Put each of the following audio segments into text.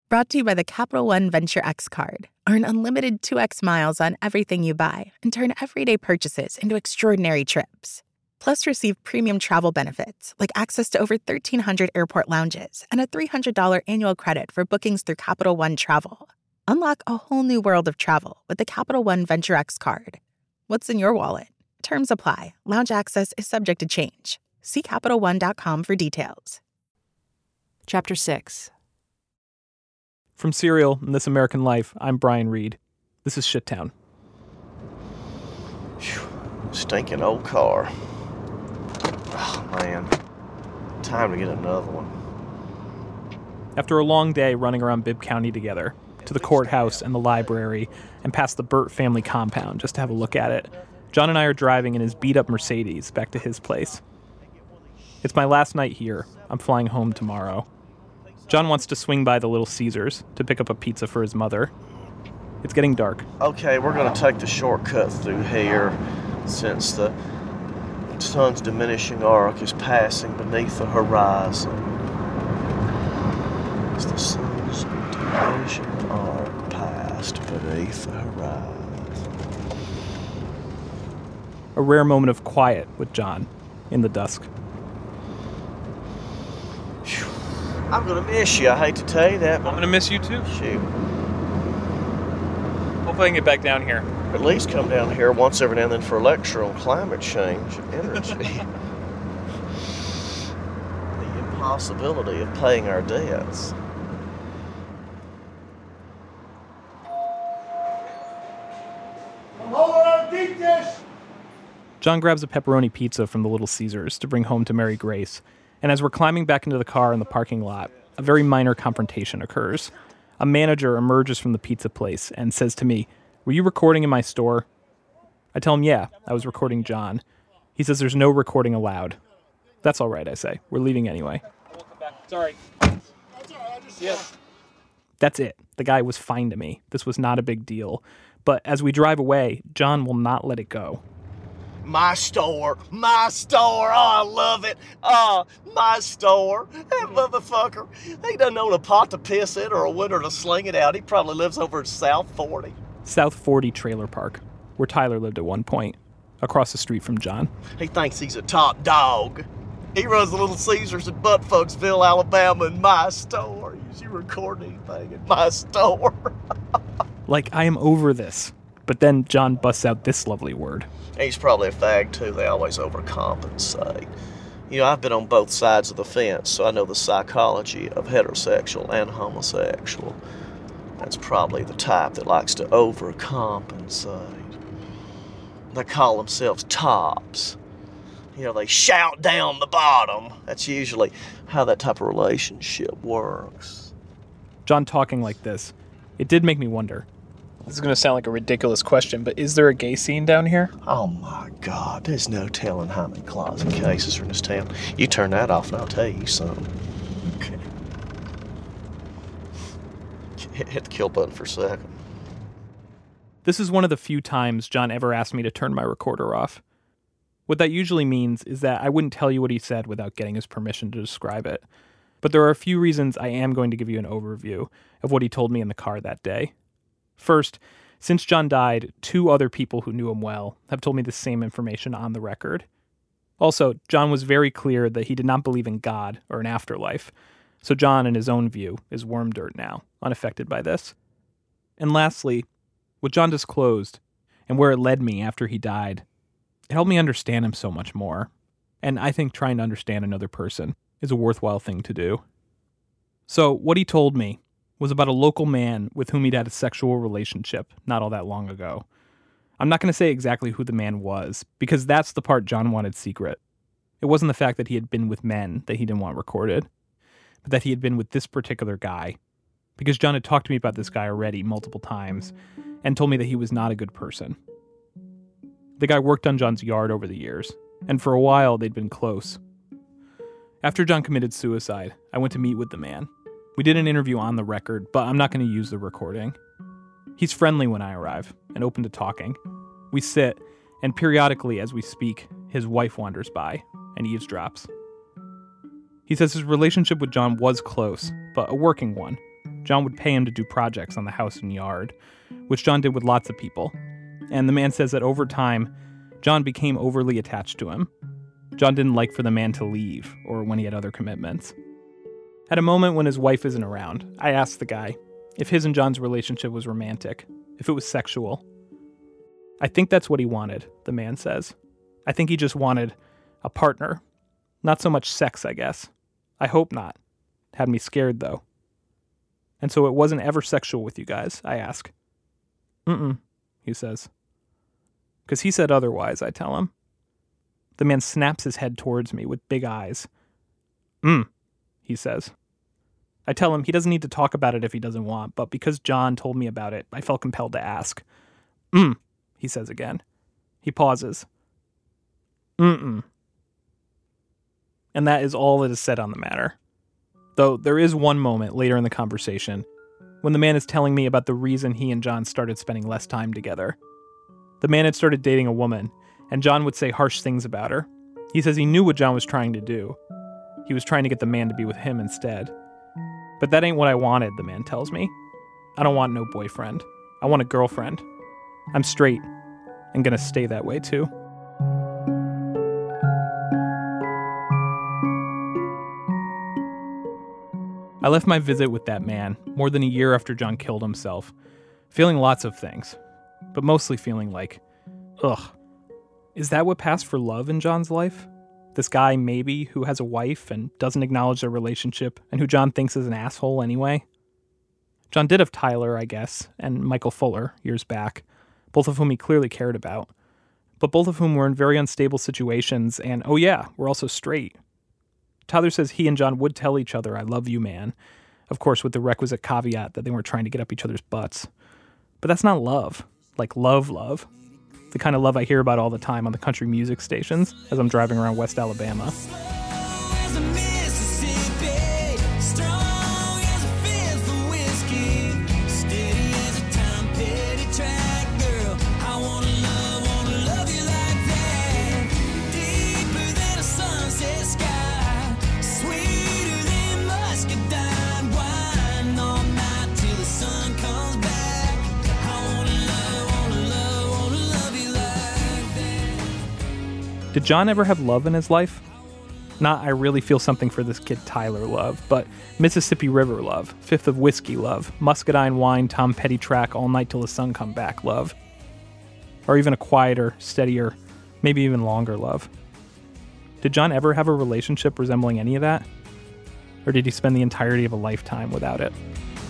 Brought to you by the Capital One Venture X card. Earn unlimited 2x miles on everything you buy and turn everyday purchases into extraordinary trips. Plus, receive premium travel benefits like access to over 1,300 airport lounges and a $300 annual credit for bookings through Capital One Travel. Unlock a whole new world of travel with the Capital One Venture X card. What's in your wallet? Terms apply. Lounge access is subject to change. See CapitalOne.com for details. Chapter 6. From Serial and This American Life, I'm Brian Reed. This is Shittown. Stinking old car. Oh, man. Time to get another one. After a long day running around Bibb County together, to the courthouse and the library, and past the Burt family compound just to have a look at it, John and I are driving in his beat-up Mercedes back to his place. It's my last night here. I'm flying home tomorrow. John wants to swing by the Little Caesars to pick up a pizza for his mother. It's getting dark. Okay, we're going to take the shortcut through here since the sun's diminishing arc is passing beneath the horizon. As the sun's diminishing arc passed beneath the horizon. A rare moment of quiet with John in the dusk. I'm going to miss you. I hate to tell you that, but I'm going to miss you too. shoot. Hopefully I can get back down here. At least come down here once every now and then for a lecture on climate change and energy. The impossibility of paying our debts. John grabs a pepperoni pizza from the Little Caesars to bring home to Mary Grace, and as we're climbing back into the car in the parking lot, a very minor confrontation occurs. A manager emerges from the pizza place and says to me, "Were you recording in my store?" I tell him, "Yeah, I was recording John." He says there's no recording allowed. "That's all right," I say. "We're leaving anyway." Welcome back. Sorry. That's all right. Yes. That's it. The guy was fine to me. This was not a big deal. But as we drive away, John will not let it go. My store. Oh, I love it. Oh, my store. That motherfucker. He doesn't own a pot to piss in or a window to sling it out. He probably lives over in South 40. South 40 Trailer Park, where Tyler lived at one point, across the street from John. He thinks he's a top dog. He runs the Little Caesars in Buttfucksville, Alabama, in my store. Is you recording anything in my store? Like, I am over this. But then John busts out this lovely word. He's probably a fag, too. They always overcompensate. You know, I've been on both sides of the fence, so I know the psychology of heterosexual and homosexual. That's probably the type that likes to overcompensate. They call themselves tops. You know, they shout down the bottom. That's usually how that type of relationship works. John talking like this, it did make me wonder. This is going to sound like a ridiculous question, but is there a gay scene down here? Oh my God, there's no telling how many closet cases are in this town. You turn that off and I'll tell you something. Okay. Hit the kill button for a second. This is one of the few times John ever asked me to turn my recorder off. What that usually means is that I wouldn't tell you what he said without getting his permission to describe it. But there are a few reasons I am going to give you an overview of what he told me in the car that day. First, since John died, 2 other people who knew him well have told me the same information on the record. Also, John was very clear that he did not believe in God or an afterlife, so John, in his own view, is worm dirt now, unaffected by this. And lastly, what John disclosed, and where it led me after he died, it helped me understand him so much more. And I think trying to understand another person is a worthwhile thing to do. So, what he told me was about a local man with whom he'd had a sexual relationship not all that long ago. I'm not going to say exactly who the man was, because that's the part John wanted secret. It wasn't the fact that he had been with men that he didn't want recorded, but that he had been with this particular guy. Because John had talked to me about this guy already multiple times, and told me that he was not a good person. The guy worked on John's yard over the years, and for a while they'd been close. After John committed suicide, I went to meet with the man. We did an interview on the record, but I'm not going to use the recording. He's friendly when I arrive, and open to talking. We sit, and periodically as we speak, his wife wanders by and eavesdrops. He says his relationship with John was close, but a working one. John would pay him to do projects on the house and yard, which John did with lots of people. And the man says that over time, John became overly attached to him. John didn't like for the man to leave, or when he had other commitments. At a moment when his wife isn't around, I asked the guy if his and John's relationship was romantic, if it was sexual. I think that's what he wanted, the man says. I think he just wanted a partner. Not so much sex, I guess. I hope not. Had me scared, though. And so it wasn't ever sexual with you guys, I ask. He says. Because he said otherwise, I tell him. The man snaps his head towards me with big eyes. He says. I tell him he doesn't need to talk about it if he doesn't want, but because John told me about it, I felt compelled to ask. He says again. He pauses. And that is all that is said on the matter. Though there is one moment later in the conversation when the man is telling me about the reason he and John started spending less time together. The man had started dating a woman, and John would say harsh things about her. He says he knew what John was trying to do. He was trying to get the man to be with him instead. But that ain't what I wanted, the man tells me. I don't want no boyfriend. I want a girlfriend. I'm straight, and gonna stay that way too. I left my visit with that man more than a year after John killed himself, feeling lots of things, but mostly feeling like, is that what passed for love in John's life? This guy, maybe, who has a wife and doesn't acknowledge their relationship, and who John thinks is an asshole anyway? John did have Tyler, I guess, and Michael Fuller, years back, both of whom he clearly cared about, but both of whom were in very unstable situations, and were also straight. Tyler says he and John would tell each other, I love you, man. Of course, with the requisite caveat that they weren't trying to get up each other's butts. But that's not love. Like love. The kind of love I hear about all the time on the country music stations as I'm driving around West Alabama. Did John ever have love in his life? Not I really feel something for this kid Tyler love, but Mississippi River love, Fifth of Whiskey love, Muscadine Wine, Tom Petty track, All Night Till the Sun Come Back love. Or even a quieter, steadier, maybe even longer love. Did John ever have a relationship resembling any of that? Or did he spend the entirety of a lifetime without it?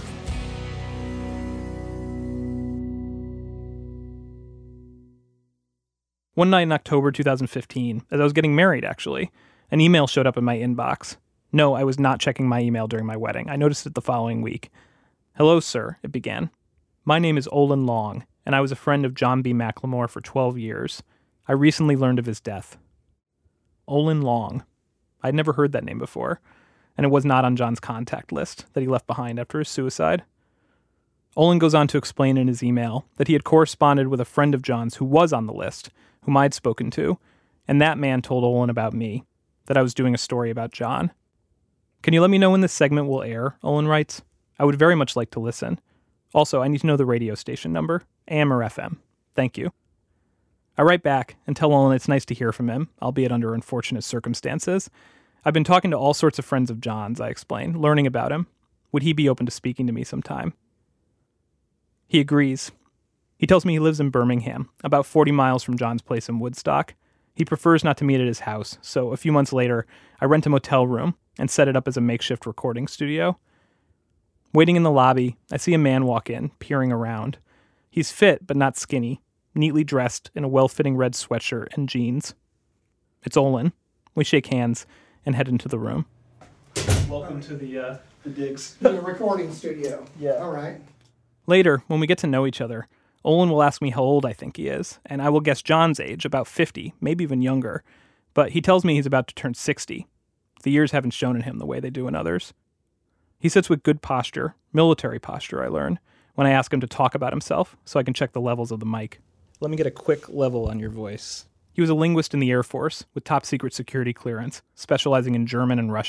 One night in October 2015, as I was getting married, actually, an email showed up in my inbox. No, I was not checking my email during my wedding. I noticed it the following week. Hello, sir, it began. My name is Olin Long, and I was a friend of John B. McLemore for 12 years. I recently learned of his death. Olin Long. I'd never heard that name before, and it was not on John's contact list that he left behind after his suicide. Olin goes on to explain in his email that he had corresponded with a friend of John's who was on the list, whom I'd spoken to, and that man told Olin about me, that I was doing a story about John. Can you let me know when this segment will air, Olin writes? I would very much like to listen. Also, I need to know the radio station number, AM or FM. Thank you. I write back and tell Olin it's nice to hear from him, albeit under unfortunate circumstances. I've been talking to all sorts of friends of John's, I explain, learning about him. Would he be open to speaking to me sometime? He agrees. He tells me he lives in Birmingham, about 40 miles from John's place in Woodstock. He prefers not to meet at his house, so a few months later, I rent a motel room and set it up as a makeshift recording studio. Waiting in the lobby, I see a man walk in, peering around. He's fit, but not skinny, neatly dressed in a well-fitting red sweatshirt and jeans. It's Olin. We shake hands and head into the room. Welcome to the digs. The recording studio. Yeah. All right. Later, when we get to know each other, Olin will ask me how old I think he is, and I will guess John's age, about 50, maybe even younger. But he tells me he's about to turn 60. The years haven't shown in him the way they do in others. He sits with good posture, military posture, I learn, when I ask him to talk about himself, so I can check the levels of the mic. Let me get a quick level on your voice. He was a linguist in the Air Force, with top-secret security clearance, specializing in German and Russian.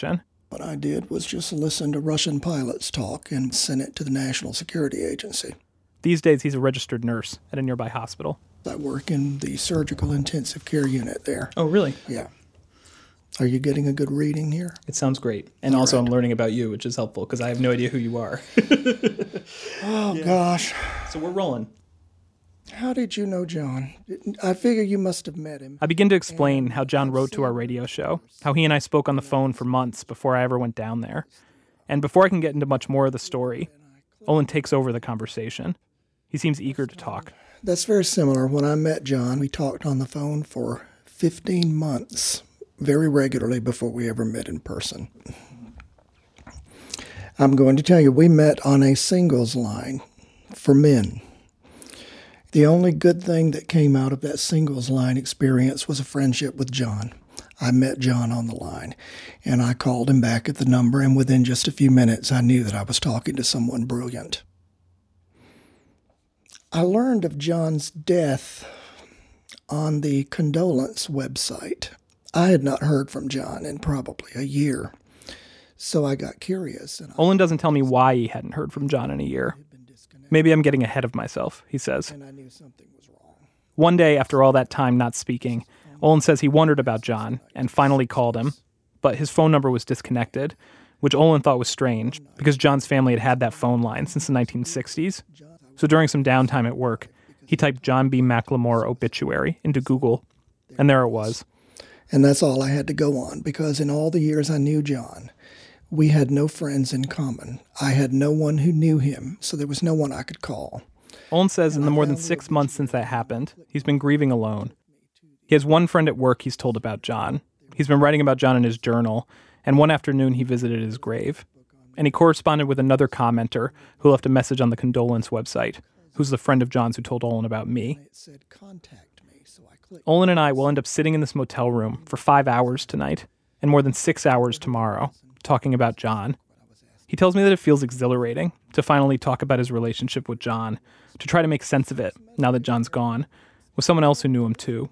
What I did was just listen to Russian pilots talk and send it to the National Security Agency. These days, he's a registered nurse at a nearby hospital. I work in the surgical intensive care unit there. Oh, really? Yeah. Are you getting a good reading here? It sounds great. And also I'm learning about you, which is helpful because I have no idea who you are. Gosh. So we're rolling. How did you know John? I figure you must have met him. I begin to explain how John wrote to our radio show, how he and I spoke on the phone for months before I ever went down there. And before I can get into much more of the story, Olin takes over the conversation. He seems eager to talk. That's very similar. When I met John, we talked on the phone for 15 months, very regularly before we ever met in person. I'm going to tell you, we met on a singles line for men. The only good thing that came out of that singles line experience was a friendship with John. I met John on the line, and I called him back at the number, and within just a few minutes, I knew that I was talking to someone brilliant. I learned of John's death on the condolence website. I had not heard from John in probably a year, so I got curious. Olin doesn't tell me why he hadn't heard from John in a year. Maybe I'm getting ahead of myself, he says. And I knew something was wrong. One day, after all that time not speaking, Olin says he wondered about John and finally called him, but his phone number was disconnected, which Olin thought was strange because John's family had had that phone line since the 1960s. So during some downtime at work, he typed John B. McLemore obituary into Google, and there it was. And that's all I had to go on, because in all the years I knew John, we had no friends in common. I had no one who knew him, so there was no one I could call. Olin says in the more than 6 months since that happened, he's been grieving alone. He has one friend at work he's told about John. He's been writing about John in his journal, and one afternoon he visited his grave. And he corresponded with another commenter who left a message on the condolence website, who's the friend of John's who told Olin about me. It said, "Contact me," so I clicked. Olin and I will end up sitting in this motel room for 5 hours tonight, and more than 6 hours tomorrow, talking about John. He tells me that it feels exhilarating to finally talk about his relationship with John, to try to make sense of it, now that John's gone, with someone else who knew him too.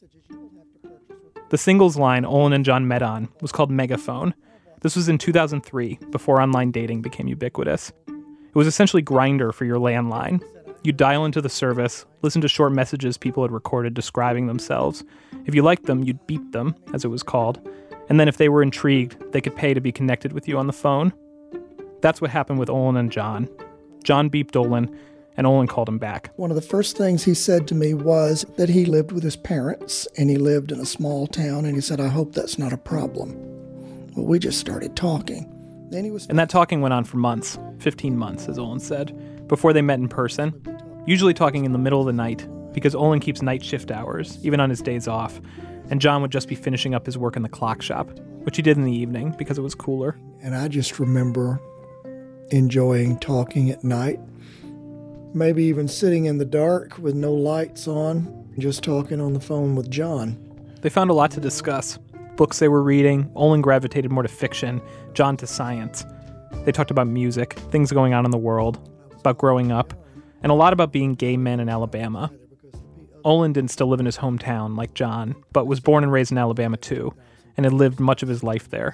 The singles line Olin and John met on was called Megaphone. This was in 2003, before online dating became ubiquitous. It was essentially Grindr for your landline. You'd dial into the service, listen to short messages people had recorded describing themselves. If you liked them, you'd beep them, as it was called. And then if they were intrigued, they could pay to be connected with you on the phone. That's what happened with Olin and John. John beeped Olin, and Olin called him back. One of the first things he said to me was that he lived with his parents, and he lived in a small town, and he said, "I hope that's not a problem." Well, we just started talking. Then he was... And that talking went on for months, 15 months, as Olin said, before they met in person, usually talking in the middle of the night, because Olin keeps night shift hours, even on his days off, and John would just be finishing up his work in the clock shop, which he did in the evening because it was cooler. And I just remember enjoying talking at night, maybe even sitting in the dark with no lights on, just talking on the phone with John. They found a lot to discuss. Books they were reading. Olin gravitated more to fiction, John to science. They talked about music, things going on in the world, about growing up, and a lot about being gay men in Alabama. Olin didn't still live in his hometown like John, but was born and raised in Alabama too, and had lived much of his life there.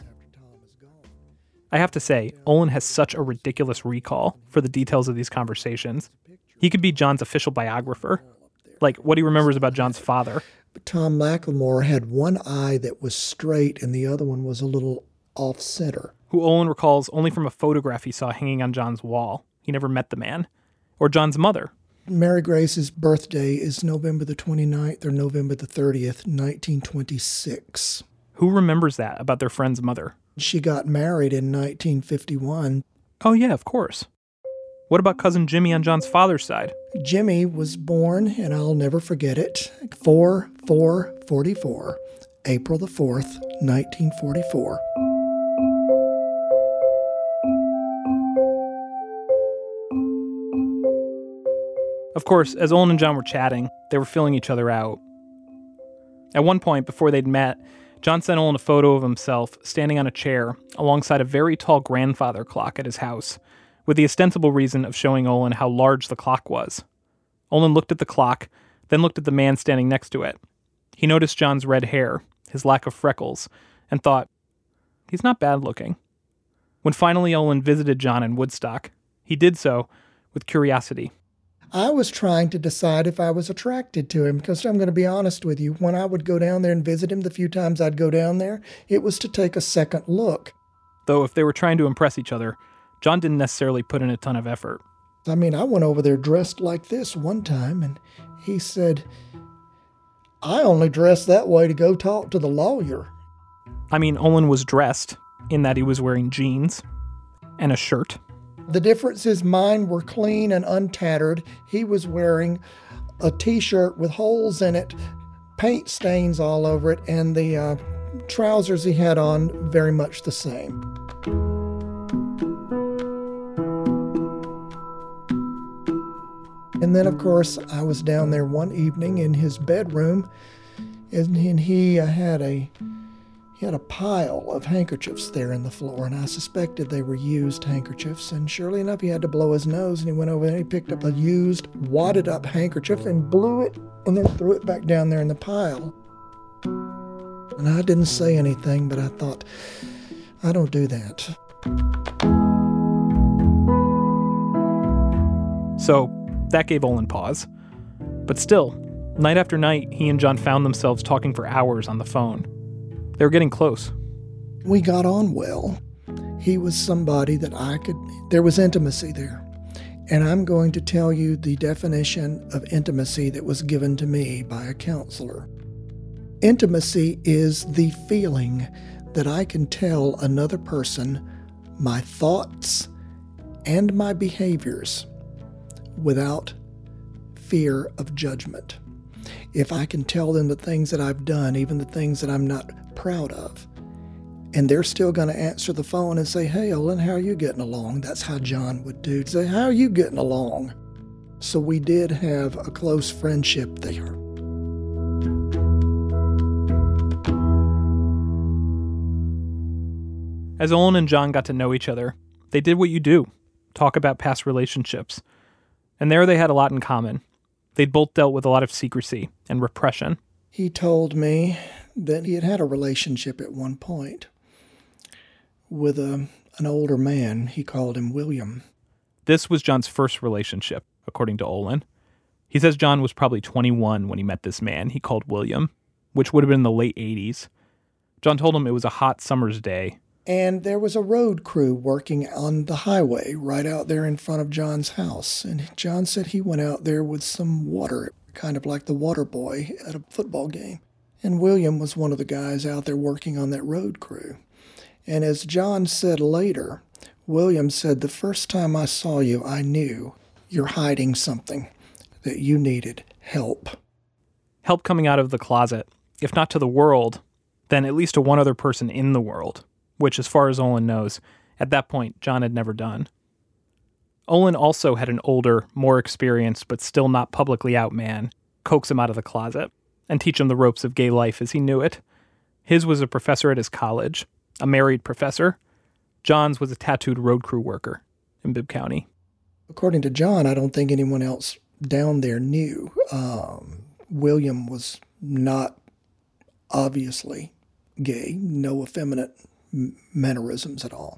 I have to say, Olin has such a ridiculous recall for the details of these conversations. He could be John's official biographer, like what he remembers about John's father. But Tom McLemore had one eye that was straight and the other one was a little off-center. Who Olin recalls only from a photograph he saw hanging on John's wall. He never met the man. Or John's mother. Mary Grace's birthday is November the 29th or November the 30th, 1926. Who remembers that about their friend's mother? She got married in 1951. Oh yeah, of course. What about cousin Jimmy on John's father's side? Jimmy was born, and I'll never forget it, 4/4/44, April the 4th, 1944. Of course, as Olin and John were chatting, they were filling each other out. At one point, before they'd met, John sent Olin a photo of himself standing on a chair alongside a very tall grandfather clock at his house, with the ostensible reason of showing Olin how large the clock was. Olin looked at the clock, then looked at the man standing next to it. He noticed John's red hair, his lack of freckles, and thought, he's not bad looking. When finally Olin visited John in Woodstock, he did so with curiosity. I was trying to decide if I was attracted to him, because I'm going to be honest with you, when I would go down there and visit him, the few times I'd go down there, it was to take a second look. Though if they were trying to impress each other, John didn't necessarily put in a ton of effort. I mean, I went over there dressed like this one time, and he said, I only dress that way to go talk to the lawyer. I mean, Olin was dressed in that he was wearing jeans and a shirt. The difference is mine were clean and untattered. He was wearing a T-shirt with holes in it, paint stains all over it, and the trousers he had on very much the same. And then, of course, I was down there one evening in his bedroom, and he had a pile of handkerchiefs there in the floor, and I suspected they were used handkerchiefs. And surely enough, he had to blow his nose, and he went over there and he picked up a used, wadded up handkerchief and blew it, and then threw it back down there in the pile. And I didn't say anything, but I thought, I don't do that. So that gave Olin pause. But still, night after night, he and John found themselves talking for hours on the phone. They were getting close. We got on well. He was somebody that there was intimacy there. And I'm going to tell you the definition of intimacy that was given to me by a counselor. Intimacy is the feeling that I can tell another person my thoughts and my behaviors without fear of judgment. If I can tell them the things that I've done, even the things that I'm not proud of, and they're still going to answer the phone and say, hey, Olin, how are you getting along? That's how John would do. Say, how are you getting along? So we did have a close friendship there. As Olin and John got to know each other, they did what you do, talk about past relationships. And there they had a lot in common. They'd both dealt with a lot of secrecy and repression. He told me that he had had a relationship at one point with an older man. He called him William. This was John's first relationship, according to Olin. He says John was probably 21 when he met this man he called William, which would have been in the late 80s. John told him it was a hot summer's day. And there was a road crew working on the highway right out there in front of John's house. And John said he went out there with some water, kind of like the water boy at a football game. And William was one of the guys out there working on that road crew. And as John said later, William said, the first time I saw you, I knew you're hiding something, that you needed help. Help coming out of the closet, if not to the world, then at least to one other person in the world, which, as far as Olin knows, at that point, John had never done. Olin also had an older, more experienced, but still not publicly out man coax him out of the closet and teach him the ropes of gay life as he knew it. His was a professor at his college, a married professor. John's was a tattooed road crew worker in Bibb County. According to John, I don't think anyone else down there knew. William was not obviously gay, no effeminate mannerisms at all.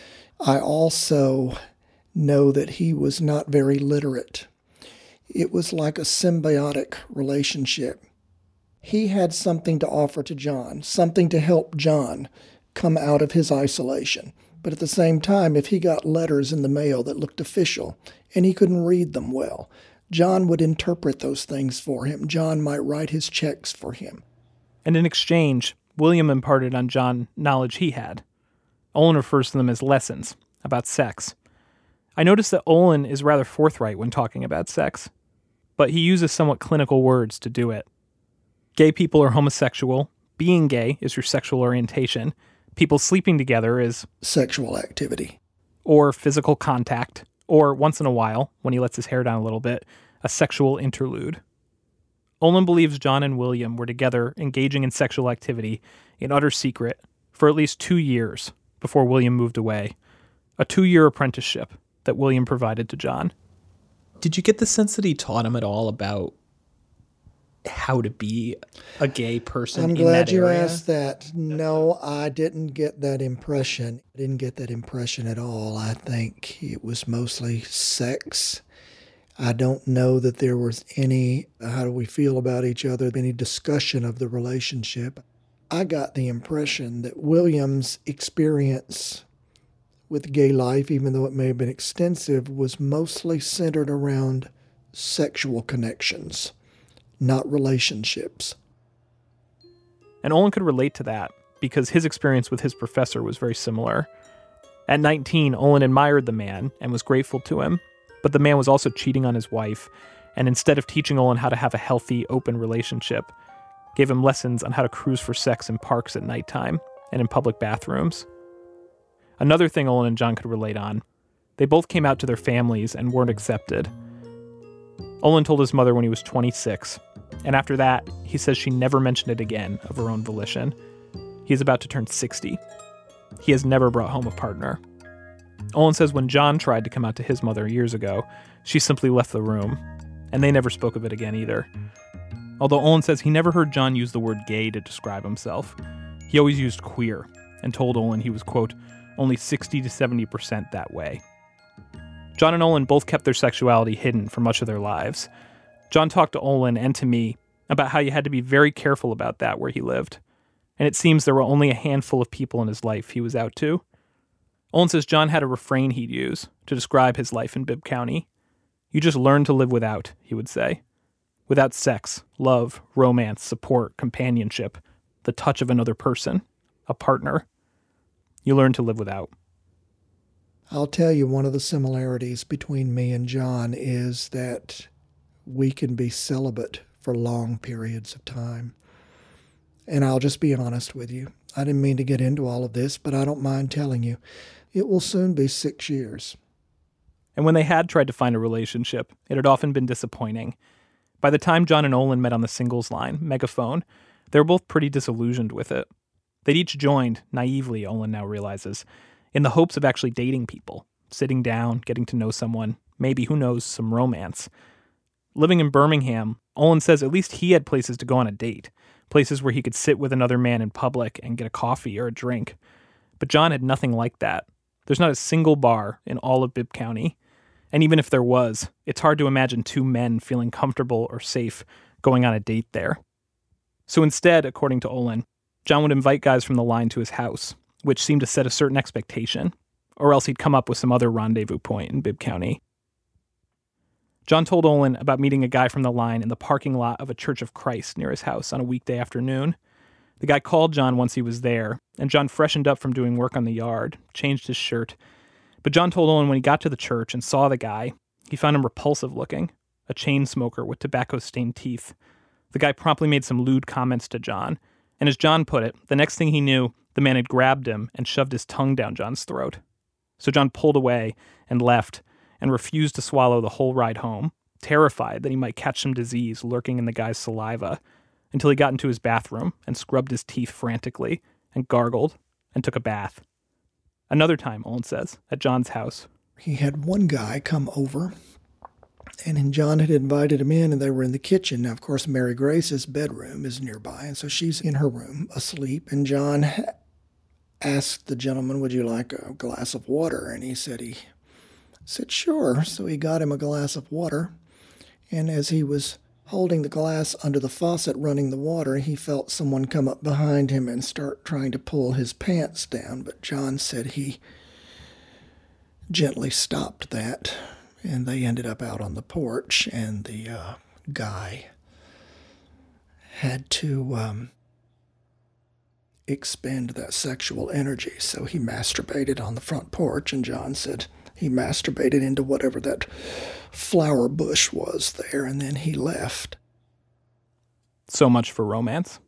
I also know that he was not very literate. It was like a symbiotic relationship. He had something to offer to John, something to help John come out of his isolation. But at the same time, if he got letters in the mail that looked official and he couldn't read them well, John would interpret those things for him. John might write his checks for him. And in exchange, William imparted on John knowledge he had. Olin refers to them as lessons about sex. I noticed that Olin is rather forthright when talking about sex, but he uses somewhat clinical words to do it. Gay people are homosexual. Being gay is your sexual orientation. People sleeping together is sexual activity. Or physical contact. Or, once in a while, when he lets his hair down a little bit, a sexual interlude. Olin believes John and William were together engaging in sexual activity in utter secret for at least 2 years before William moved away. A 2-year apprenticeship that William provided to John. Did you get the sense that he taught him at all about how to be a gay person I'm in glad that you area? asked that. No, I didn't get that impression. I didn't get that impression at all. I think it was mostly sex. I don't know that there was any, how do we feel about each other, any discussion of the relationship. I got the impression that William's experience with gay life, even though it may have been extensive, was mostly centered around sexual connections, not relationships. And Olin could relate to that because his experience with his professor was very similar. At 19, Olin admired the man and was grateful to him, but the man was also cheating on his wife, and instead of teaching Olin how to have a healthy, open relationship, gave him lessons on how to cruise for sex in parks at nighttime and in public bathrooms. Another thing Olin and John could relate on, they both came out to their families and weren't accepted. Olin told his mother when he was 26, and after that, he says she never mentioned it again of her own volition. He is about to turn 60. He has never brought home a partner. Olin says when John tried to come out to his mother years ago, she simply left the room, and they never spoke of it again either. Although Olin says he never heard John use the word gay to describe himself. He always used queer, and told Olin he was, quote, only 60 to 70% that way. John and Olin both kept their sexuality hidden for much of their lives. John talked to Olin and to me about how you had to be very careful about that where he lived, and it seems there were only a handful of people in his life he was out to. Olin says John had a refrain he'd use to describe his life in Bibb County. You just learn to live without, he would say. Without sex, love, romance, support, companionship, the touch of another person, a partner. You learn to live without. I'll tell you, one of the similarities between me and John is that we can be celibate for long periods of time. And I'll just be honest with you. I didn't mean to get into all of this, but I don't mind telling you. It will soon be 6 years. And when they had tried to find a relationship, it had often been disappointing. By the time John and Olin met on the singles line, Megaphone, they were both pretty disillusioned with it. They'd each joined, naively, Olin now realizes, in the hopes of actually dating people, sitting down, getting to know someone, maybe, who knows, some romance. Living in Birmingham, Olin says at least he had places to go on a date, places where he could sit with another man in public and get a coffee or a drink. But John had nothing like that. There's not a single bar in all of Bibb County. And even if there was, it's hard to imagine two men feeling comfortable or safe going on a date there. So instead, according to Olin, John would invite guys from the line to his house, which seemed to set a certain expectation, or else he'd come up with some other rendezvous point in Bibb County. John told Olin about meeting a guy from the line in the parking lot of a Church of Christ near his house on a weekday afternoon. The guy called John once he was there, and John freshened up from doing work on the yard, changed his shirt. But John told Olin when he got to the church and saw the guy, he found him repulsive looking, a chain smoker with tobacco-stained teeth. The guy promptly made some lewd comments to John, and as John put it, the next thing he knew, the man had grabbed him and shoved his tongue down John's throat. So John pulled away and left, and refused to swallow the whole ride home, terrified that he might catch some disease lurking in the guy's saliva, until he got into his bathroom and scrubbed his teeth frantically and gargled and took a bath. Another time, Olin says, at John's house. He had one guy come over, and John had invited him in, and they were in the kitchen. Now, of course, Mary Grace's bedroom is nearby, and so she's in her room asleep, and John asked the gentleman, would you like a glass of water? And he said sure. So he got him a glass of water, and as he was holding the glass under the faucet running the water, he felt someone come up behind him and start trying to pull his pants down. But John said he gently stopped that, and they ended up out on the porch, and the guy had to expend that sexual energy. So he masturbated on the front porch, and John said he masturbated into whatever that flower bush was there, and then he left. So much for romance.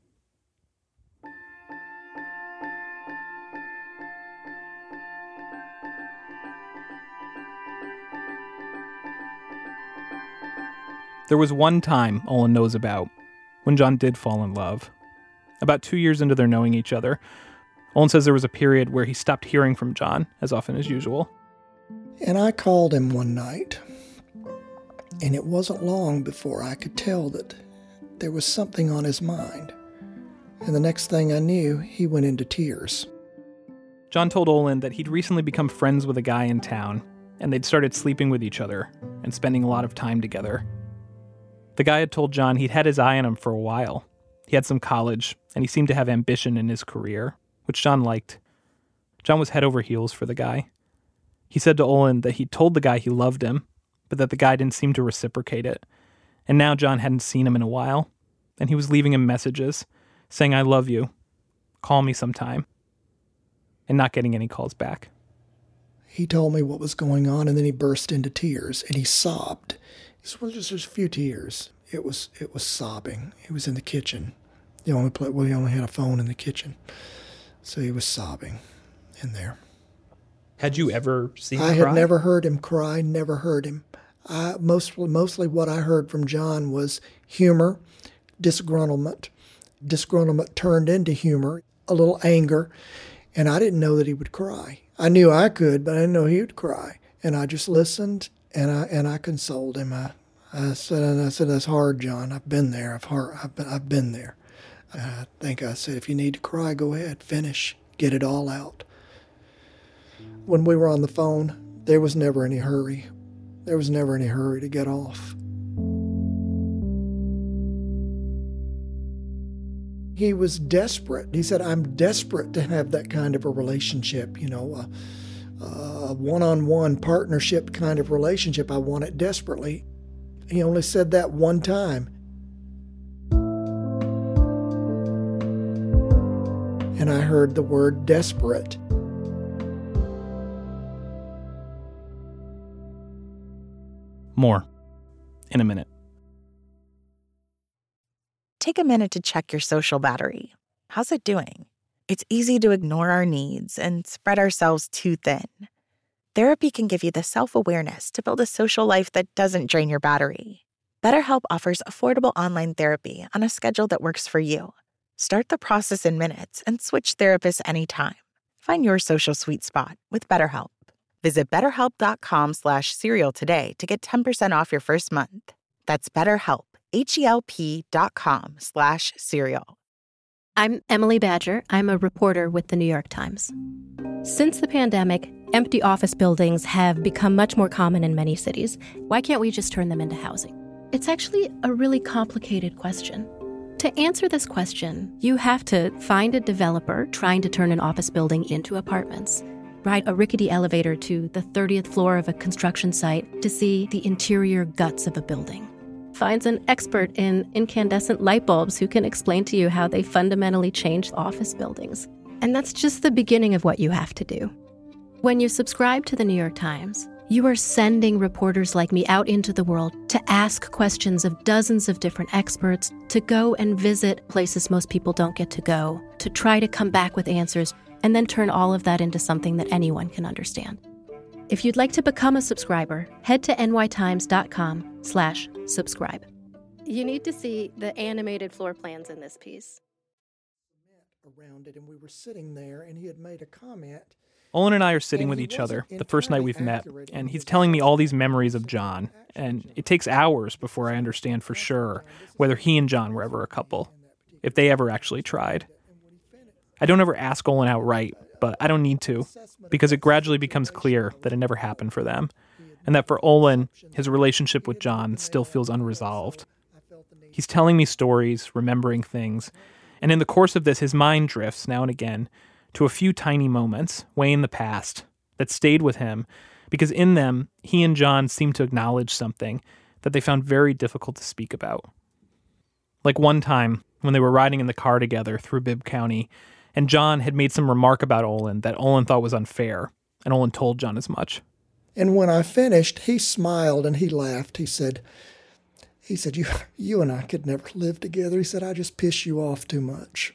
There was one time Olin knows about when John did fall in love. About 2 years into their knowing each other, Olin says there was a period where he stopped hearing from John as often as usual. And I called him one night, and it wasn't long before I could tell that there was something on his mind. And the next thing I knew, he went into tears. John told Olin that he'd recently become friends with a guy in town, and they'd started sleeping with each other and spending a lot of time together. The guy had told John he'd had his eye on him for a while. He had some college, and he seemed to have ambition in his career, which John liked. John was head over heels for the guy. He said to Olin that he'd told the guy he loved him, but that the guy didn't seem to reciprocate it. And now John hadn't seen him in a while, and he was leaving him messages saying, "I love you. Call me sometime." And not getting any calls back. He told me what was going on, and then he burst into tears, and he sobbed. It was just a few tears. It was sobbing. He was in the kitchen. We only had a phone in the kitchen. So he was sobbing in there. Had you ever seen him cry? I had never heard him cry, never heard him. Mostly what I heard from John was humor, disgruntlement. Disgruntlement turned into humor, a little anger, and I didn't know that he would cry. I knew I could, but I didn't know he would cry. And I just listened, and I consoled him. I said, "That's hard, John. I've been there. I've been there." I think I said, "If you need to cry, go ahead, finish, get it all out." When we were on the phone, there was never any hurry. There was never any hurry to get off. He was desperate. He said, "I'm desperate to have that kind of a relationship, a one-on-one partnership kind of relationship. I want it desperately." He only said that one time. And I heard the word desperate. More in a minute. Take a minute to check your social battery. How's it doing? It's easy to ignore our needs and spread ourselves too thin. Therapy can give you the self-awareness to build a social life that doesn't drain your battery. BetterHelp offers affordable online therapy on a schedule that works for you. Start the process in minutes and switch therapists anytime. Find your social sweet spot with BetterHelp. Visit BetterHelp.com/serial today to get 10% off your first month. That's BetterHelp, HELP.com/serial. I'm Emily Badger. I'm a reporter with the New York Times. Since the pandemic, empty office buildings have become much more common in many cities. Why can't we just turn them into housing? It's actually a really complicated question. To answer this question, you have to find a developer trying to turn an office building into apartments, ride a rickety elevator to the 30th floor of a construction site to see the interior guts of a building, finds an expert in incandescent light bulbs who can explain to you how they fundamentally change office buildings. And that's just the beginning of what you have to do. When you subscribe to the New York Times, you are sending reporters like me out into the world to ask questions of dozens of different experts, to go and visit places most people don't get to go, to try to come back with answers, and then turn all of that into something that anyone can understand. If you'd like to become a subscriber, head to nytimes.com/subscribe. You need to see the animated floor plans in this piece. Around it, and we were sitting there, and he had made a comment. Olin and I are sitting with each other the first night we've met, and he's telling me all these memories of John, and it takes hours before I understand for sure whether he and John were ever a couple, if they ever actually tried. I don't ever ask Olin outright, but I don't need to, because it gradually becomes clear that it never happened for them, and that for Olin, his relationship with John still feels unresolved. He's telling me stories, remembering things, and in the course of this, his mind drifts now and again to a few tiny moments way in the past that stayed with him, because in them, he and John seemed to acknowledge something that they found very difficult to speak about. Like one time, when they were riding in the car together through Bibb County, and John had made some remark about Olin that Olin thought was unfair, and Olin told John as much. And when I finished, he smiled and he laughed. He said, you and I could never live together. He said, "I just piss you off too much."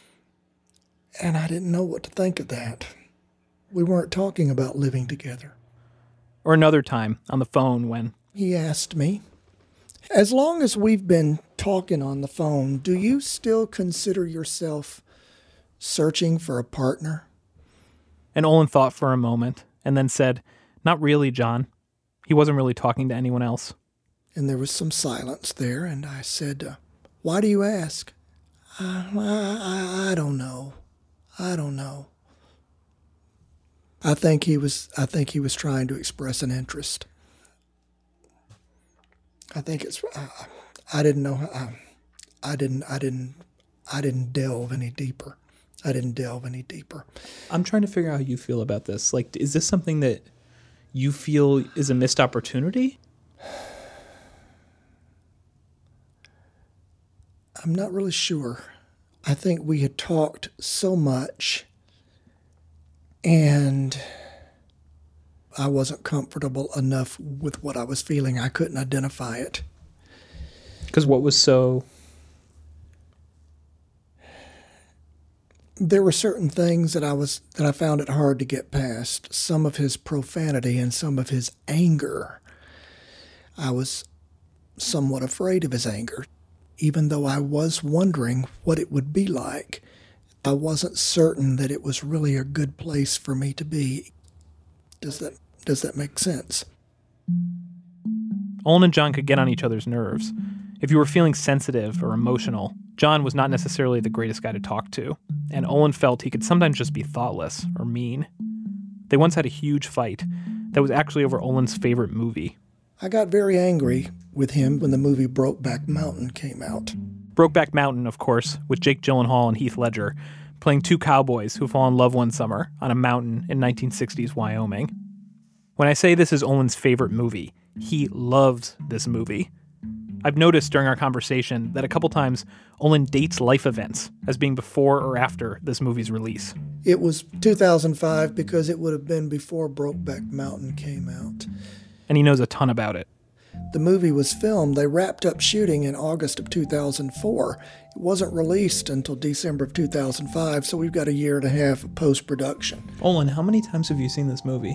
And I didn't know what to think of that. We weren't talking about living together. Or another time on the phone when he asked me, "As long as we've been talking on the phone, do you still consider yourself searching for a partner?" And Olin thought for a moment and then said, "Not really, John." He wasn't really talking to anyone else. And there was some silence there, and I said, Why do you ask? I don't know. I don't know. I think he was trying to express an interest. I think it's. I didn't know. I didn't delve any deeper. I'm trying to figure out how you feel about this. Like, is this something that you feel is a missed opportunity? I'm not really sure. I think we had talked so much, and I wasn't comfortable enough with what I was feeling. I couldn't identify it. Because what was so... There were certain things that I found it hard to get past. Some of his profanity and some of his anger. I was somewhat afraid of his anger. Even though I was wondering what it would be like, I wasn't certain that it was really a good place for me to be. Does that make sense? Olin and John could get on each other's nerves. If you were feeling sensitive or emotional, John was not necessarily the greatest guy to talk to, and Olin felt he could sometimes just be thoughtless or mean. They once had a huge fight that was actually over Olin's favorite movie. I got very angry with him when the movie Brokeback Mountain came out. Brokeback Mountain, of course, with Jake Gyllenhaal and Heath Ledger, playing two cowboys who fall in love one summer on a mountain in 1960s Wyoming. When I say this is Olin's favorite movie, he loves this movie. I've noticed during our conversation that a couple times Olin dates life events as being before or after this movie's release. It was 2005 because it would have been before Brokeback Mountain came out. And he knows a ton about it. The movie was filmed. They wrapped up shooting in August of 2004. It wasn't released until December of 2005, so we've got a year and a half of post-production. Olin, how many times have you seen this movie?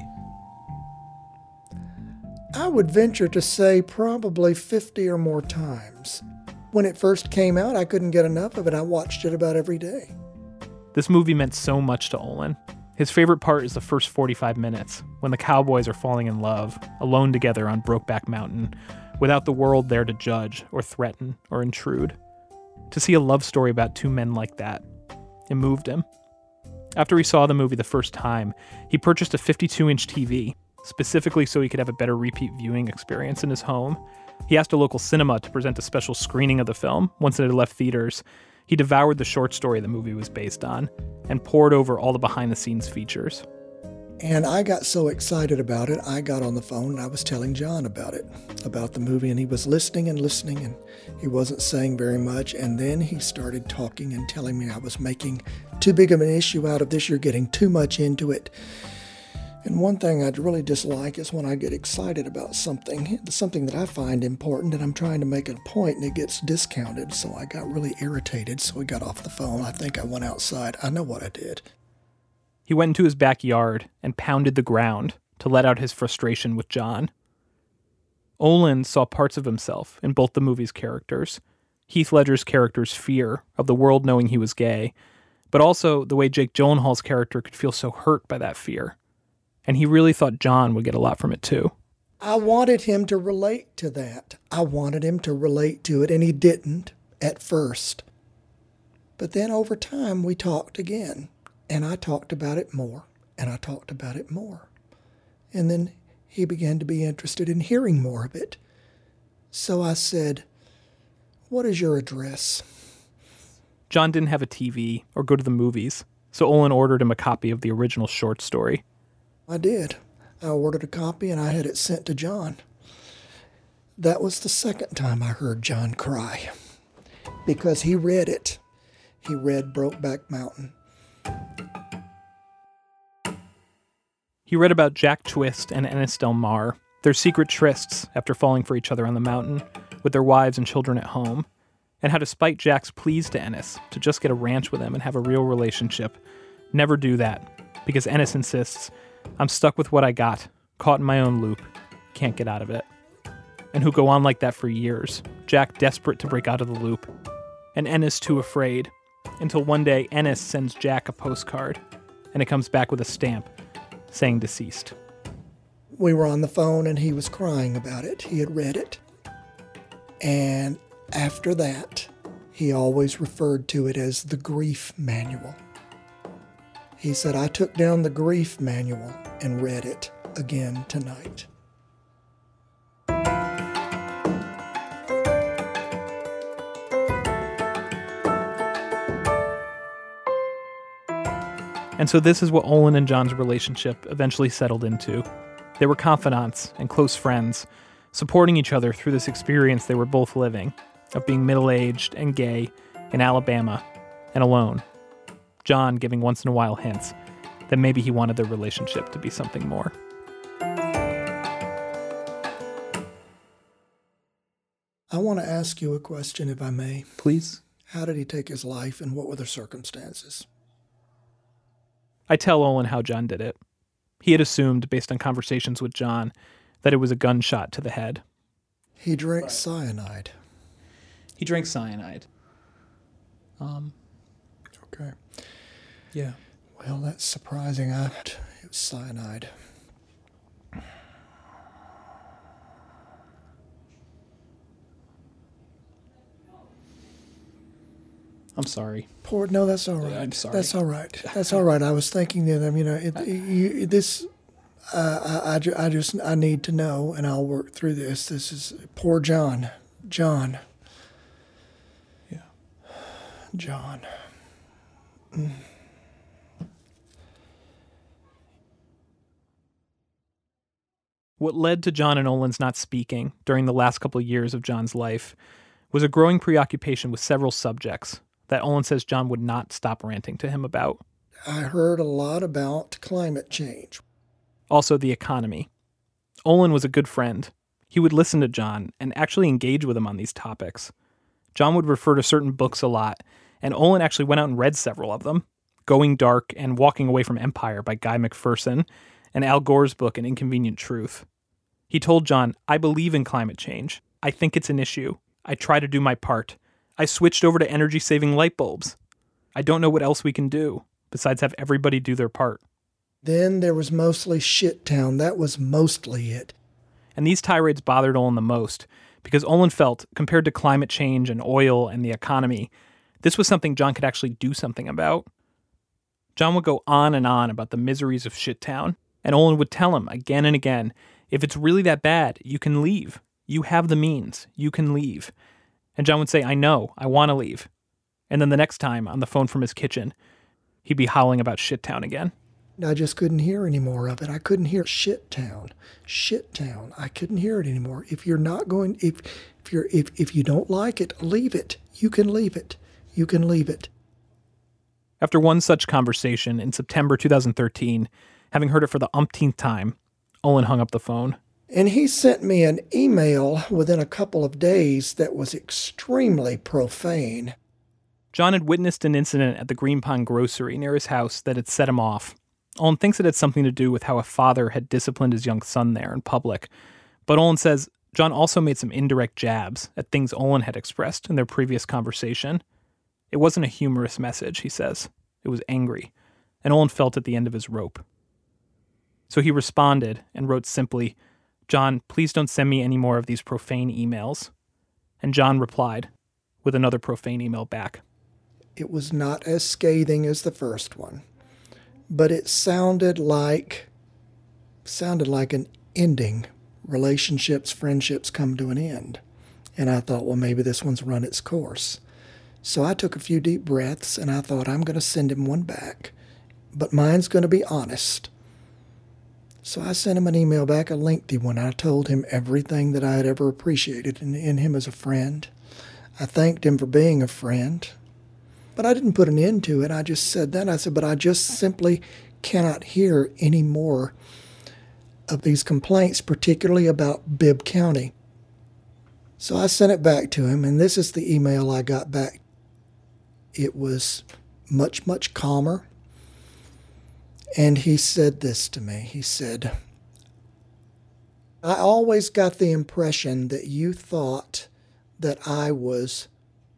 I would venture to say probably 50 or more times. When it first came out, I couldn't get enough of it. I watched it about every day. This movie meant so much to Olin. His favorite part is the first 45 minutes, when the cowboys are falling in love, alone together on Brokeback Mountain, without the world there to judge or threaten or intrude. To see a love story about two men like that, it moved him. After he saw the movie the first time, he purchased a 52-inch TV, specifically so he could have a better repeat viewing experience in his home. He asked a local cinema to present a special screening of the film once it had left theaters. He devoured the short story the movie was based on and pored over all the behind-the-scenes features. And I got so excited about it, I got on the phone and I was telling John about it, about the movie, and he was listening, and he wasn't saying very much, and then he started talking and telling me I was making too big of an issue out of this, you're getting too much into it. And one thing I'd really dislike is when I get excited about something that I find important and I'm trying to make a point and it gets discounted. So I got really irritated, so we got off the phone. I think I went outside. I know what I did. He went into his backyard and pounded the ground to let out his frustration with John. Olin saw parts of himself in both the movie's characters. Heath Ledger's character's fear of the world knowing he was gay, but also the way Jake Gyllenhaal's character could feel so hurt by that fear. And he really thought John would get a lot from it too. I wanted him to relate to that. I wanted him to relate to it, and he didn't at first. But then over time, we talked again, and I talked about it more, and I talked about it more. And then he began to be interested in hearing more of it. So I said, "What is your address?" John didn't have a TV or go to the movies, so Olin ordered him a copy of the original short story. I did. I ordered a copy and I had it sent to John. That was the second time I heard John cry, because he read it. He read Brokeback Mountain. He read about Jack Twist and Ennis Del Mar, their secret trysts after falling for each other on the mountain, with their wives and children at home, and how despite Jack's pleas to Ennis to just get a ranch with him and have a real relationship, never do that, because Ennis insists, "I'm stuck with what I got, caught in my own loop, can't get out of it." And who go on like that for years, Jack desperate to break out of the loop, and Ennis too afraid, until one day Ennis sends Jack a postcard, and it comes back with a stamp saying deceased. We were on the phone and he was crying about it. He had read it. And after that, He always referred to it as the grief manual. He said, I took down the grief manual and read it again tonight. And so this is what Olin and John's relationship eventually settled into. They were confidants and close friends, supporting each other through this experience they were both living, of being middle-aged and gay in Alabama and alone. John giving once in a while hints that maybe he wanted their relationship to be something more. I want to ask you a question, if I may. Please. How did he take his life, and what were the circumstances? I tell Olin how John did it. He had assumed, based on conversations with John, that it was a gunshot to the head. He drank cyanide. He drank cyanide. Okay. Yeah. Well, that's surprising. It was cyanide. I'm sorry. No, that's all right. I'm sorry. That's all right. That's all right. I was thinking that, I need to know, and I'll work through this. This is poor John. John. Yeah. John. What led to John and Olin's not speaking during the last couple of years of John's life was a growing preoccupation with several subjects that Olin says John would not stop ranting to him about. I heard a lot about climate change. Also, the economy. Olin was a good friend. He would listen to John and actually engage with him on these topics. John would refer to certain books a lot, and Olin actually went out and read several of them. Going Dark and Walking Away from Empire by Guy McPherson, and Al Gore's book, An Inconvenient Truth. He told John, I believe in climate change. I think it's an issue. I try to do my part. I switched over to energy-saving light bulbs. I don't know what else we can do, besides have everybody do their part. Then there was mostly Shittown. That was mostly it. And these tirades bothered Olin the most, because Olin felt, compared to climate change and oil and the economy, this was something John could actually do something about. John would go on and on about the miseries of Shittown, and Olin would tell him again and again, if it's really that bad, you can leave. You have the means. You can leave. And John would say, I know, I want to leave. And then the next time, on the phone from his kitchen, he'd be howling about Shittown again. I just couldn't hear any more of it. I couldn't hear Shittown. Shittown. I couldn't hear it anymore. If you're not going, if you don't like it, leave it. You can leave it. You can leave it. After one such conversation in September 2013, having heard it for the umpteenth time, Olin hung up the phone. And he sent me an email within a couple of days that was extremely profane. John had witnessed an incident at the Green Pond grocery near his house that had set him off. Olin thinks it had something to do with how a father had disciplined his young son there in public. But Olin says John also made some indirect jabs at things Olin had expressed in their previous conversation. It wasn't a humorous message, he says. It was angry. And Olin felt at the end of his rope. So he responded and wrote simply, John, please don't send me any more of these profane emails. And John replied with another profane email back. It was not as scathing as the first one, but it sounded like an ending. Relationships, friendships come to an end. And I thought, well, maybe this one's run its course. So I took a few deep breaths and I thought, I'm going to send him one back, but mine's going to be honest. So I sent him an email back, a lengthy one. I told him everything that I had ever appreciated in him as a friend. I thanked him for being a friend. But I didn't put an end to it. I just said that. I said, but I just simply cannot hear any more of these complaints, particularly about Bibb County. So I sent it back to him, and this is the email I got back. It was much, much calmer. And he said this to me. He said, I always got the impression that you thought that I was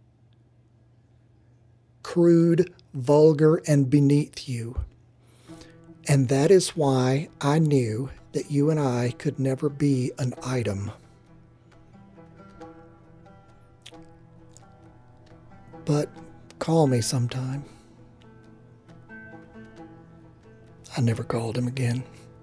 crude, vulgar, and beneath you. And that is why I knew that you and I could never be an item. but call me sometime. I never called him again.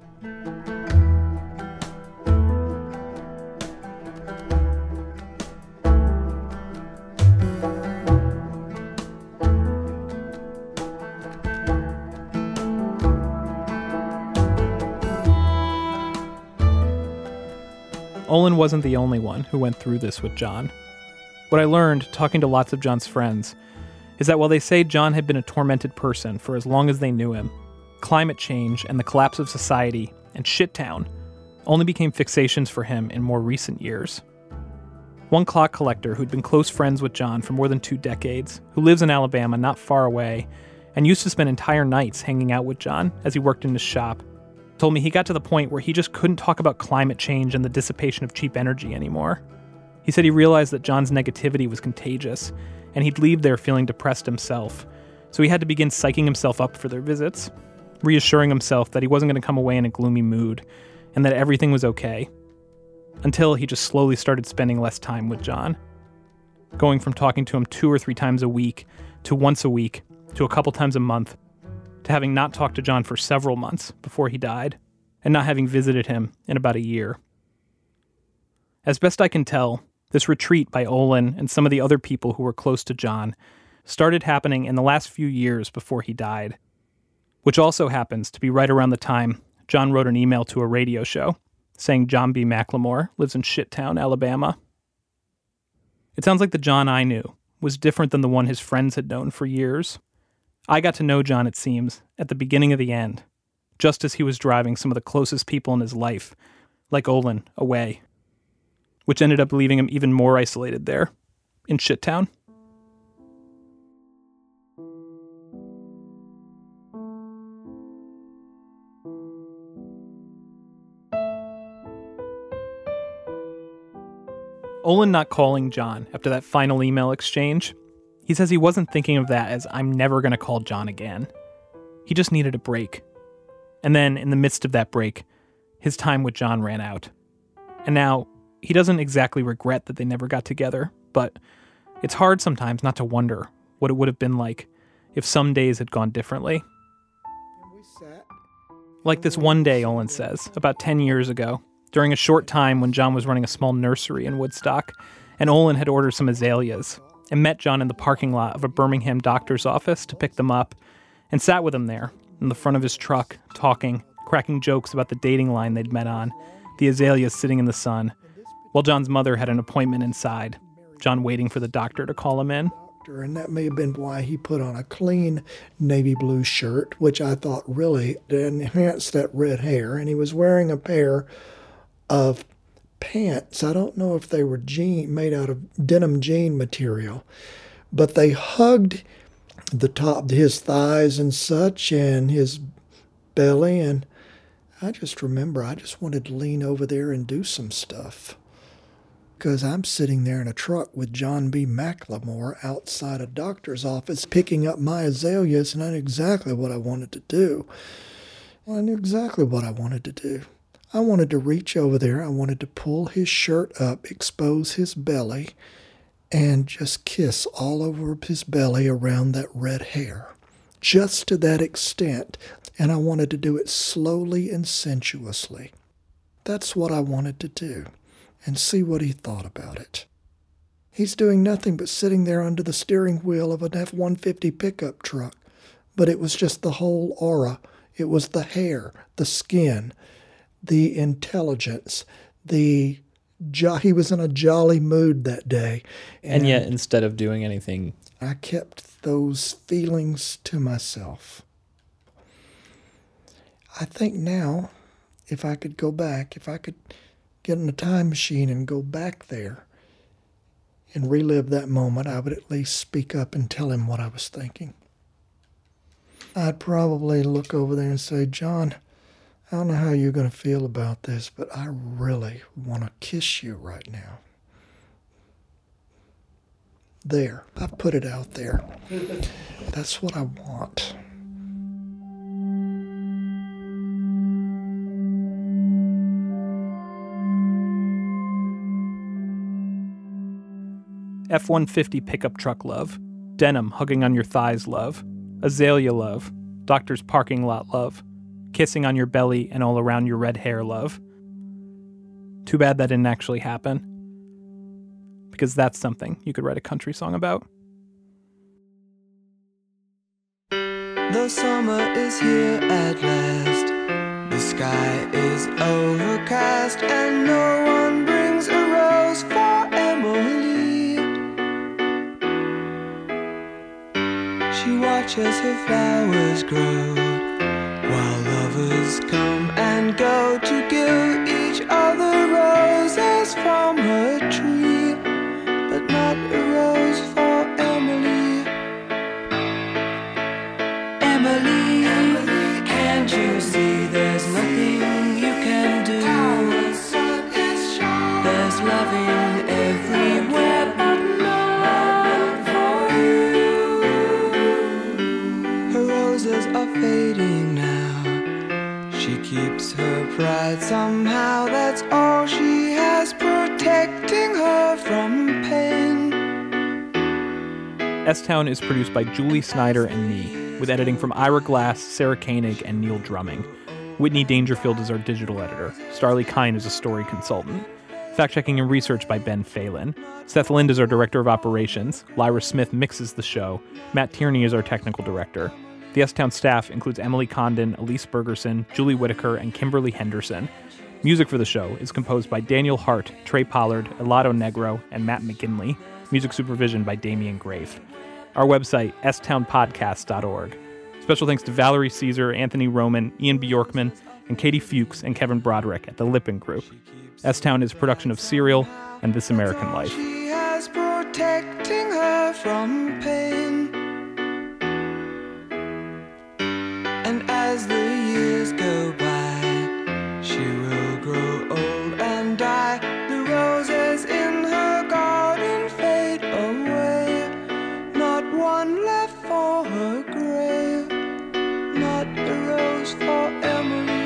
Olin wasn't the only one who went through this with John. What I learned, talking to lots of John's friends, is that while they say John had been a tormented person for as long as they knew him, climate change and the collapse of society and Shittown only became fixations for him in more recent years. One clock collector who'd been close friends with John for more than 2 decades, who lives in Alabama not far away, and used to spend entire nights hanging out with John as he worked in his shop, told me he got to the point where he just couldn't talk about climate change and the dissipation of cheap energy anymore. He said he realized that John's negativity was contagious, and he'd leave there feeling depressed himself, so he had to begin psyching himself up for their visits, reassuring himself that he wasn't going to come away in a gloomy mood, and that everything was okay. Until he just slowly started spending less time with John, going from talking to him 2 or 3 times a week, to once a week, to a couple times a month, to having not talked to John for several months before he died, and not having visited him in about a year. As best I can tell, this retreat by Olin and some of the other people who were close to John started happening in the last few years before he died, which also happens to be right around the time John wrote an email to a radio show saying John B. McLemore lives in Shittown, Alabama. It sounds like the John I knew was different than the one his friends had known for years. I got to know John, it seems, at the beginning of the end, just as he was driving some of the closest people in his life, like Olin, away, which ended up leaving him even more isolated there, in Shittown. Olin not calling John after that final email exchange, he says he wasn't thinking of that as I'm never going to call John again. He just needed a break. And then, in the midst of that break, his time with John ran out. And now, he doesn't exactly regret that they never got together, but it's hard sometimes not to wonder what it would have been like if some days had gone differently. Like this one day, Olin says, about 10 years ago, during a short time when John was running a small nursery in Woodstock, and Olin had ordered some azaleas, and met John in the parking lot of a Birmingham doctor's office to pick them up, and sat with him there, in the front of his truck, talking, cracking jokes about the dating line they'd met on, the azaleas sitting in the sun, while John's mother had an appointment inside, John waiting for the doctor to call him in. And that may have been why he put on a clean navy blue shirt, which I thought really enhanced that red hair, and he was wearing a pair of pants. I don't know if they were made out of denim jean material, but they hugged the top, his thighs and such, and his belly, and I just remember I just wanted to lean over there and do some stuff. Because I'm sitting there in a truck with John B. McLemore outside a doctor's office picking up my azaleas, and I knew exactly what I wanted to do. I knew exactly what I wanted to do. I wanted to reach over there. I wanted to pull his shirt up, expose his belly, and just kiss all over his belly around that red hair. Just to that extent. And I wanted to do it slowly and sensuously. That's what I wanted to do. And see what he thought about it. He's doing nothing but sitting there under the steering wheel of an F-150 pickup truck. But it was just the whole aura. It was the hair, the skin, the intelligence, he was in a jolly mood that day. And yet, instead of doing anything, I kept those feelings to myself. I think now, if I could go back, if I could get in a time machine and go back there and relive that moment, I would at least speak up and tell him what I was thinking. I'd probably look over there and say, John, I don't know how you're going to feel about this, but I really want to kiss you right now. There, I've put it out there. That's what I want. F-150 pickup truck love. Denim hugging on your thighs, love. Azalea, love. Doctor's parking lot, love. Kissing on your belly and all around your red hair, love. Too bad that didn't actually happen. Because that's something you could write a country song about. The summer is here at last. The sky is overcast, and no one brings a rose for Emily. She watches her flowers grow, while lovers come and go to give each other roses from her tree, but not a rose for Emily. Emily, can't you see there's nothing you can do? There's loving everywhere, but not for you. Her roses are fading now. She keeps her pride somehow. That's all she has, protecting her from pain. S-Town is produced by Julie Snyder and me, with editing from Ira Glass, Sarah Koenig, and Neil Drumming. Whitney Dangerfield is our digital editor. Starlee Kine is a story consultant. Fact-checking and research by Ben Phelan. Seth Lind is our director of operations. Lyra Smith mixes the show. Matt Tierney is our technical director. The S-Town staff includes Emily Condon, Elise Bergerson, Julie Whitaker, and Kimberly Henderson. Music for the show is composed by Daniel Hart, Trey Pollard, Elado Negro, and Matt McGinley. Music supervision by Damian Grafe. Our website, stownpodcast.org. Special thanks to Valerie Caesar, Anthony Roman, Ian Bjorkman, and Katie Fuchs and Kevin Broderick at the Lippin Group. S-Town is a production of Serial and This American Life. She has protecting her from pain. And as the years go by, she will grow old and die. The roses in her garden fade away. Not one left for her grave. Not a rose for Emily.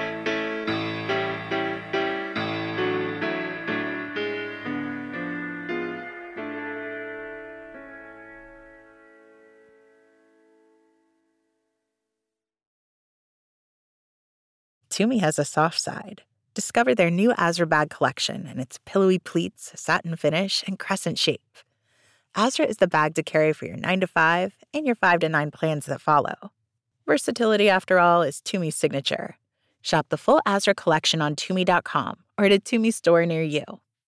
Tumi has a soft side. Discover their new Azra bag collection and its pillowy pleats, satin finish, and crescent shape. Azra is the bag to carry for your 9 to 5 and your 5 to 9 plans that follow. Versatility, after all, is Tumi's signature. Shop the full Azra collection on Tumi.com or at a Tumi store near you.